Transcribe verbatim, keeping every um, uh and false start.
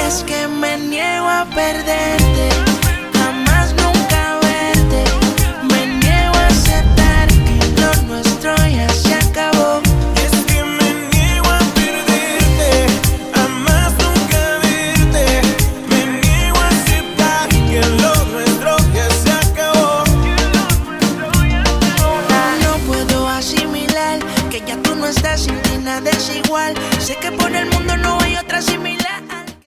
Es que me niego a perderte, jamás nunca verte. Me niego a aceptar que lo nuestro ya se acabó. Es que me niego a perderte, jamás nunca verte. Me niego a aceptar que lo nuestro ya se acabó. No puedo asimilar que ya tú no estás, sin ti nada es igual. Sé que por el mundo